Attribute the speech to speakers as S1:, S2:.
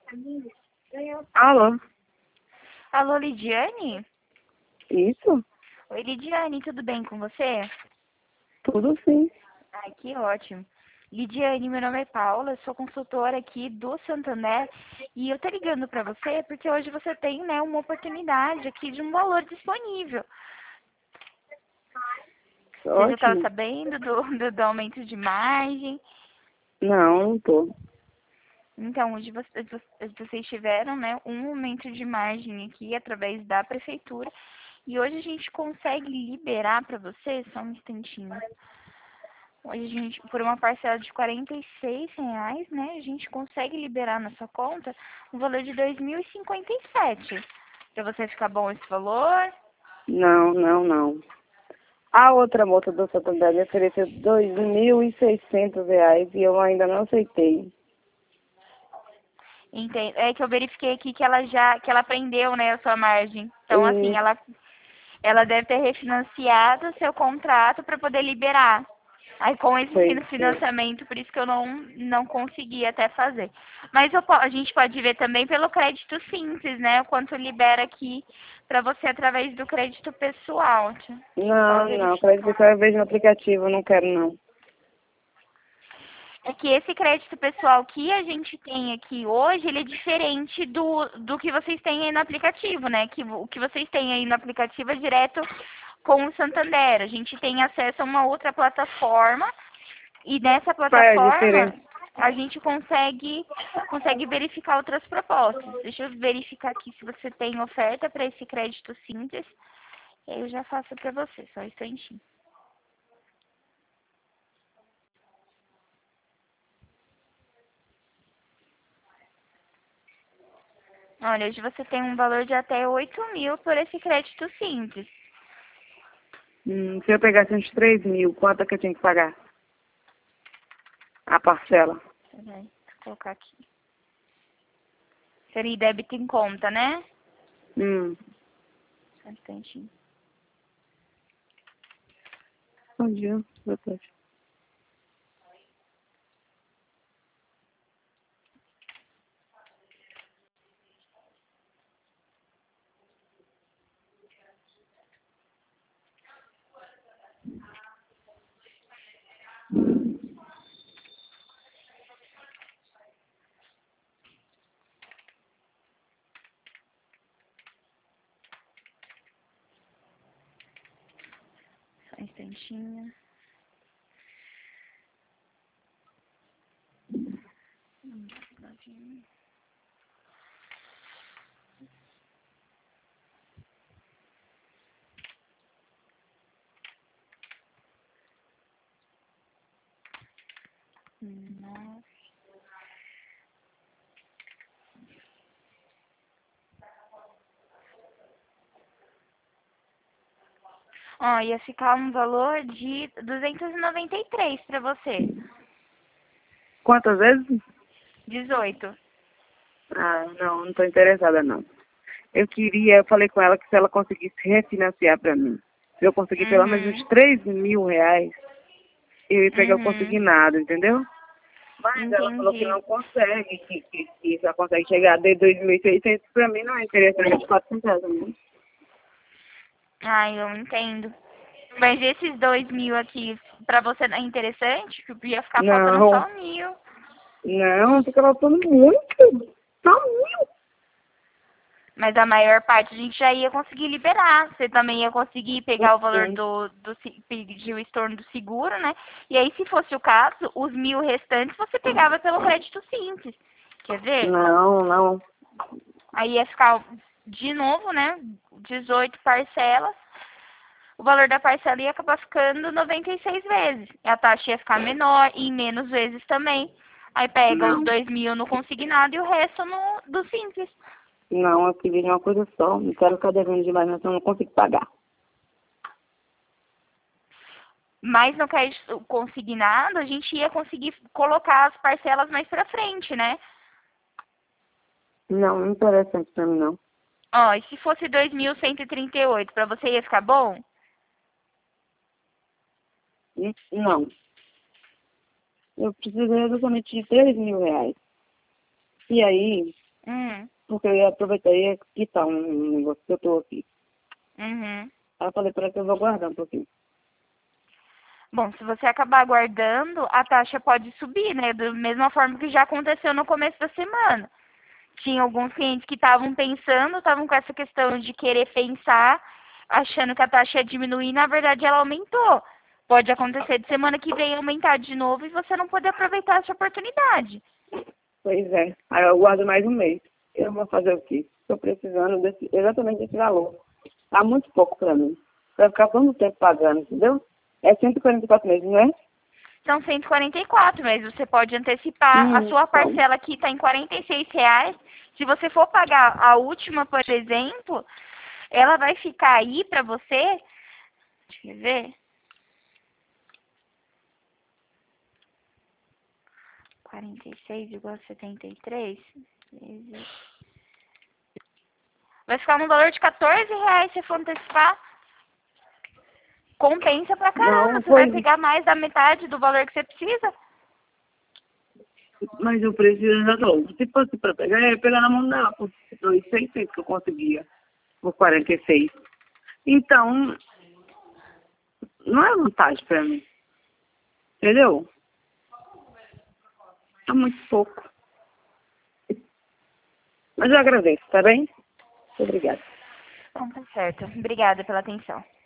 S1: Alô?
S2: Alô, Lidiane?
S1: Isso?
S2: Oi, Lidiane, tudo bem com você?
S1: Tudo sim.
S2: Ai, que ótimo. Lidiane, meu nome é Paula, eu sou consultora aqui do Santander e eu tô ligando pra você porque hoje você tem, né, uma oportunidade aqui de um valor disponível. Você já estava
S1: Ótimo.
S2: sabendo do aumento de margem?
S1: Não, não tô.
S2: Então, hoje vocês tiveram, né, um aumento de margem aqui através da prefeitura e hoje a gente consegue liberar para você, só um instantinho. Hoje a gente, por uma parcela de R$ 46, né, a gente consegue liberar na sua conta um valor de 2.057. Para você ficar bom esse valor?
S1: Não, não, não. A outra moça do Santander me ofereceu R$ 2.600 e eu ainda não aceitei.
S2: Entendo. É que eu verifiquei aqui que ela prendeu, né, a sua margem. Então, assim,
S1: E
S2: ela deve ter refinanciado o seu contrato para poder liberar. Aí com esse
S1: foi, foi.
S2: financiamento, por isso que eu não consegui até fazer. Mas a gente pode ver também pelo crédito simples, né? O quanto libera aqui para você através do crédito pessoal. Deixa eu só
S1: Não, não. Acredito que
S2: verificar.
S1: eu vejo no aplicativo, eu não quero não.
S2: É que esse crédito pessoal que a gente tem aqui hoje, ele é diferente do que vocês têm aí no aplicativo, né? Que o que vocês têm aí no aplicativo é direto com o Santander. A gente tem acesso a uma outra plataforma e nessa
S1: Qual é a
S2: plataforma
S1: diferença?
S2: a gente consegue verificar outras propostas. Deixa eu verificar aqui se você tem oferta para esse crédito simples. E aí eu já faço para você, só um instantinho. Olha, hoje você tem um valor de até 8.000 por esse crédito simples.
S1: Se eu pegasse uns 3.000, quanto é que eu tinha que pagar? A parcela.
S2: Peraí, vou colocar aqui. Seria débito em conta, né?
S1: Hum.
S2: Só um instantinho.
S1: Bom dia, boa tarde.
S2: Só um instantinho. Nossa. Ó, ia ficar um valor de 293 para você.
S1: Quantas vezes?
S2: 18.
S1: Ah, não, não tô interessada não. Eu falei com ela que se ela conseguisse refinanciar para mim, se eu conseguir pelo menos uns
S2: Uhum.
S1: R$ 3.000, eu ia pegar o
S2: Uhum.
S1: consignado, entendeu? Mas ela falou que
S2: Entendi.
S1: não consegue, que só consegue chegar a de 2.600, para mim não é interessante, 400 também.
S2: Ai, eu entendo. Mas esses 2.000 aqui, pra você é interessante? Que ia ficar faltando
S1: Não,
S2: só 1.000.
S1: não, fica faltando muito, só 1.000.
S2: Mas a maior parte a gente já ia conseguir liberar. Você também ia conseguir pegar o valor pedir o estorno do seguro, né? E aí, se fosse o caso, os 1.000 restantes você pegava pelo crédito simples. Quer ver?
S1: Não, não,
S2: Aí ia ficar de novo, né? 18 parcelas. O valor da parcela ia acabar ficando 96 vezes. E a taxa ia ficar menor e em menos vezes também. Aí pega os
S1: não,
S2: 2.000 no consignado e o resto no do simples.
S1: não, eu queria uma coisa só, não quero ficar devendo demais, mas eu não consigo pagar.
S2: Mas no crédito consignado, a gente ia conseguir colocar as parcelas mais pra frente, né?
S1: Não, não é interessante para mim não.
S2: Ó, e se fosse 2.138, pra você ia ficar bom?
S1: Não, eu preciso exatamente de R$ 3.000. E aí, Porque eu ia aproveitar e ia quitar um negócio que eu tô aqui.
S2: Uhum.
S1: Aí eu falei pra ela que eu vou guardar um pouquinho.
S2: Bom, se você acabar guardando, a taxa pode subir, né? Da mesma forma que já aconteceu no começo da semana. Tinha alguns clientes que estavam pensando, estavam com essa questão de querer pensar, achando que a taxa ia diminuir, na verdade ela aumentou. Pode acontecer de semana que vem aumentar de novo e você não poder aproveitar essa oportunidade.
S1: Pois é. Aí eu guardo mais um mês. Eu vou fazer o quê? Estou precisando exatamente desse valor. Tá muito pouco pra mim. Vai ficar todo tempo pagando, entendeu? É 144 meses, não é?
S2: São 144, mas você pode antecipar. A sua
S1: Então,
S2: parcela aqui está em R$ 46. Se você for pagar a última, por exemplo, ela vai ficar aí para você. Deixa eu ver. 46 igual a 73. Vai ficar no valor de R$ 14 se for antecipar. Compensa pra caramba.
S1: não,
S2: Você vai
S1: pois,
S2: pegar mais da metade do valor que você precisa.
S1: mas eu preciso já logo. Se fosse pra pegar, eu ia pegar na mão dela, por 2.600 que eu conseguia, por 46. Então, não é vantagem pra mim, entendeu? É muito pouco. Mas eu agradeço, tá bem? Obrigada.
S2: Bom, tá certo. Obrigada pela atenção.